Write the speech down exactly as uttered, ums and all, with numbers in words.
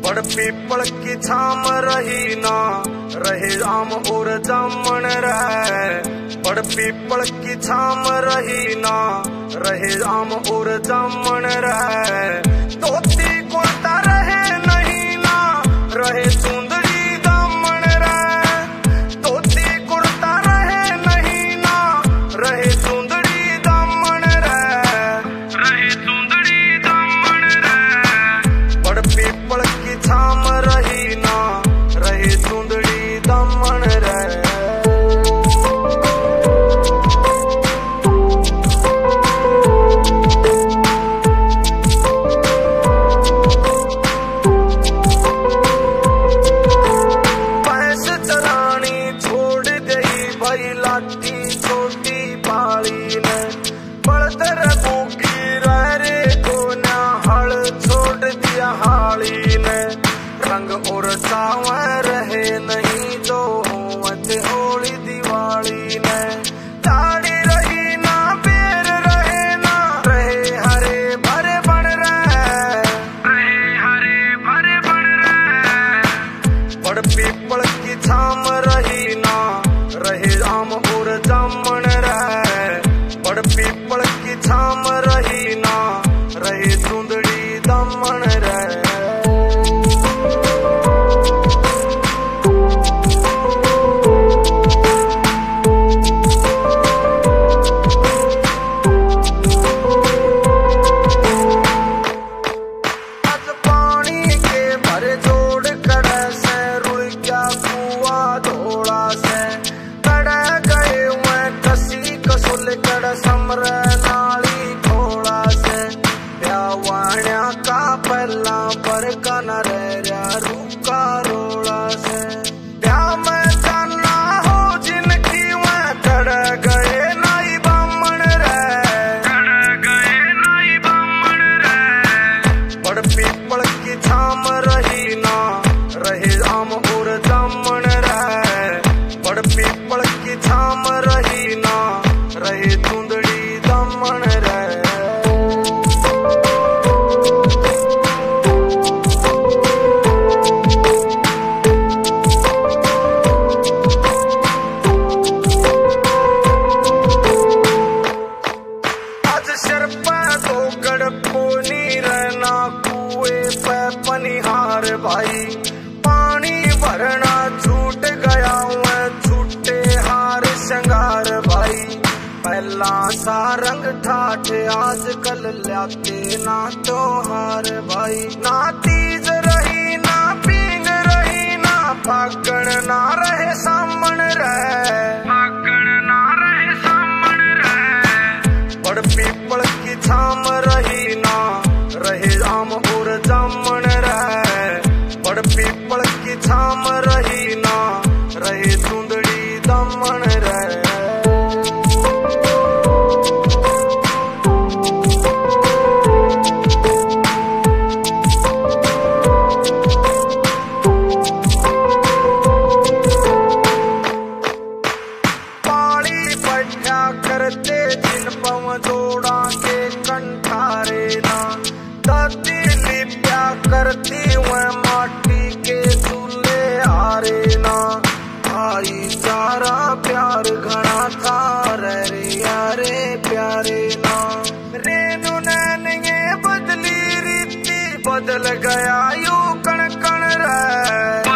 बड़ पीपल की छाम रही ना रहे आम और जामन रहे। बड़ पीपल की छाम रही ना रहे आम और जामन रहे। धोती कुर्ता रहे नहीं ना रहे सुंदरी दामन रहे। धोती कुर्ता रहे नहीं ना रहे सुंदरी दामन रहे। रहे सुंदरी दामन रहे। बड़ पीपल की छाम रही ना रहे सुंदरी दामन रहे। लाठी छोटी पाली ने बड़दर भूखी रे को ना हल छोड़ दिया हाली ने। रंग और सावन रहे नहीं जो होवत होली दिवाली ने। दाढ़ी रही ना बेर रहे ना रहे हरे भरे बन रहे। रहे हरे भरे बन रहे। बड़ पीपल की छाम रही ना रहे आम और जामन रहे। बड़ पीपल की छाम रही ना रहे सुंदरी दामन रहे। आज पानी के भरे जोड़ कड़े से रुई क्या कुआ धोड़ा से कड़ समर नाली थोड़ा से। ब्यावाण्या का पहला पर कन रहा रूका रोड़ा से। ब्याह में जाना हो जिनकी वह कड़ गए नाई बामण रहे। कड़ गए नाई बामण रहे। बड़ पीपल की छाम रही ना रहे आम और जामन रहे। बड़ पीपल की छाम रही ना रहे सुंदरी दामन रहे। आज सिर पे तो गड़पो नी रहना कुएं पे पनिहार भाई। पानी भरना छूट गया मैं छूटे हार श्रृंगार भाई। पहला सा रंग ठाठ आजकल लाते ना त्योहार भाई। ना तीज रही ना पींग रही ना फागण ना रहे सामन रहे। फागण ना रहे सामन रहे। बड़ पीपल की छाम रही ना रहे आम और जामन रहे। बड़ पीपल की छाम रही ना रहे सुंदरी दामन रहे। करते जिन पव जोड़ा के कंठारे ना। दादी लिप्या करती वह माटी के चूल्हे हारे ना। भाईचारा प्यार घना था रे यारे प्यारे ना। रेणु नैन ये बदली रीति बदल गया यू कण कण रहे।